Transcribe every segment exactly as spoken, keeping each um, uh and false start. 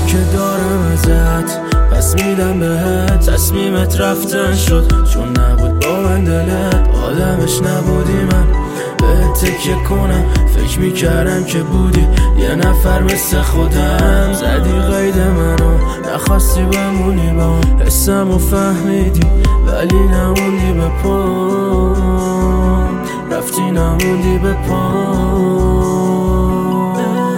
که دارم ازت پس میدم بهت. تصمیمت رفتن شد چون نبود با من دلت، آدمش نبودی من بهت تکیه کنم. فکر میکردم که بودی یه نفر مثل خودم، زدی قید منو نخواستی بمونی با حسم و فهمیدی ولی نموندی به پام، رفتی نموندی به پام.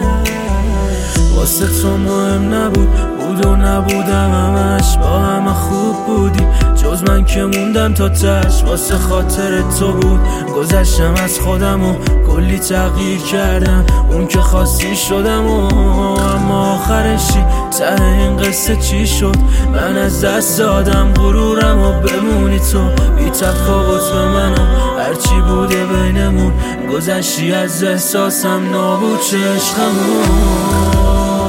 واسه تو مهم نبود بود و نبودم، همش با همه خوب بودی جز من که موندم تا تش. واسه خاطر تو بود گذشتم از خودم و کلی تغییر کردم، اون که خواستی شدم و اما آخرشی ته این قصه چی شد؟ من از دست دادم غرورم و بمونی تو بی تفاوت به منو، هرچی بوده بینمون گذشتی از احساسم نابود چه عشقمون.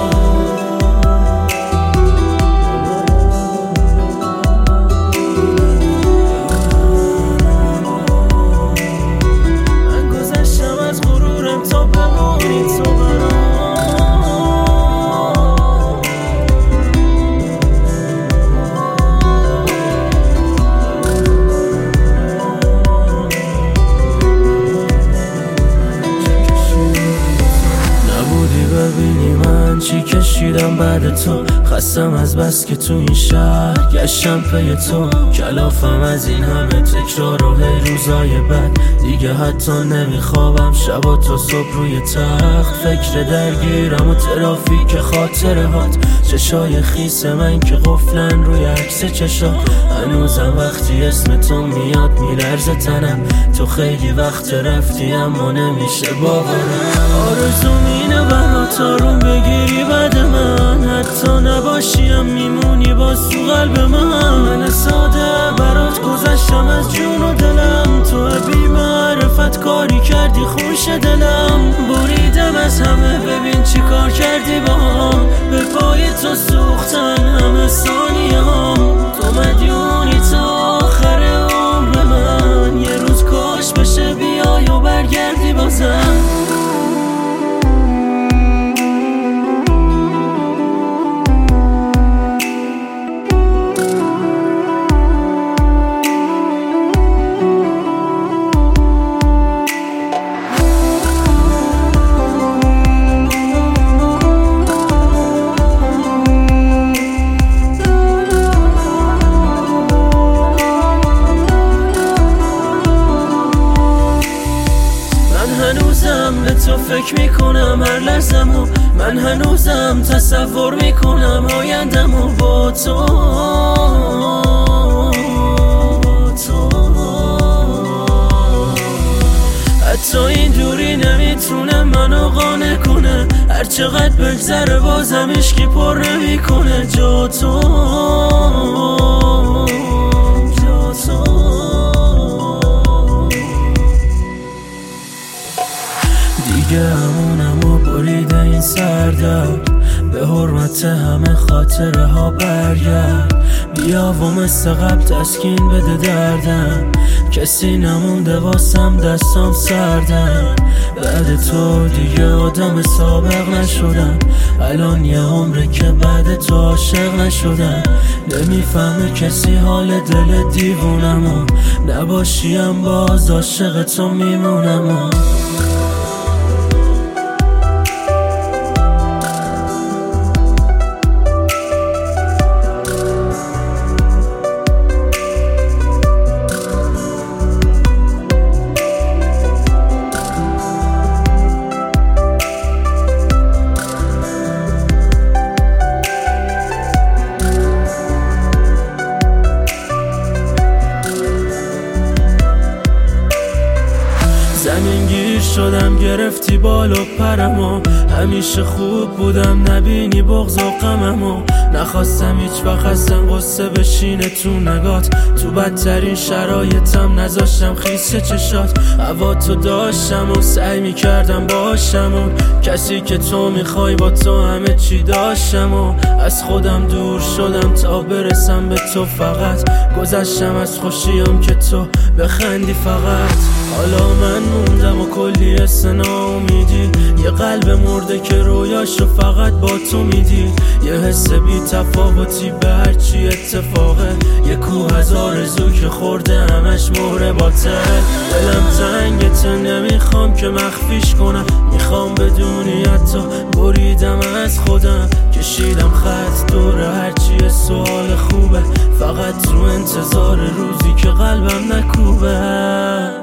ببینی من چی کشیدم بعد تو، خستم از بس که تو این شهر گشتم پی تو. کلافم از این همه تکرار و هی روزای بد، دیگه حتی نمیخوابم شبا تا صبح روی تخت. فکر درگیرم و ترافیک خاطره هات، چشای خیس من که قفلن روی عکس چشات. هنوزم وقتی اسم تو میاد میلرزه تنم، تو خیلی وقت رفتی اما نمیشه باورم. آرزوم اینه برات آروم بگیری بعد من، حتی نباشیم میمونی باز تو قلب من. من ساده برات گذشتم از جون و دلم، تو بی معرفت کاری کردی خوش دلم. بریدم از همه ببین چی کار کردی با هم، به پای تو سوختن همه ثانیه هم. تو مدیونی تا آخر عمر من، یه روز کاش بشه بیای و برگردی بازم. هنوزم به تو فکر میکنم هر لحظه‌مو، من هنوزم تصور میکنم آینده‌مو با تو. حتی این دوری نمیتونه منو قانع کنه، هر چقدر بگذره بازم عشقی پر نمیکنه جا تو. جا تو دیگه همونم و بریده این سردرد، به حرمت همه خاطره ها برگرد. بیا و مثل قبل تسکین بده دردم، کسی نمونده واسم دستام سردم. بعد تو دیگه آدم سابق نشدم، الان یه عمره که بعد تو عاشق نشدم. نمیفهمه کسی حال دل دیوونم و نباشیم باز عاشق تو میمونم. زمینگیر شدم گرفتی بالا پرمو، همیشه خوب بودم نبینی بغض و غممو. نخواستم هیچ وقت ازم غصه بشینه تو نگات، تو بدترین شرایطم نذاشتم خیس چشات. هوا تو داشتم و سعی میکردم باشم اون کسی که تو میخوای، با تو همه چی داشتم و از خودم دور شدم تا برسم به تو. فقط گذشتم از خوشیم که تو بخندی فقط. حالا من موندم و کلی حس ناامیدی، یه قلب مرده که رویاشو فقط با تو میدی، یه حس بی تفاوتی به هرچی اتفاقه، یه کوه از آرزو که خورده همش مهره باته. دلم تنگته نمیخوام که مخفیش کنم، میخوام بدونی حتی بریدم از خودم، کشیدم خط دور هرچی سوال خوبه، فقط تو انتظار روزی که قلبم نکوبه.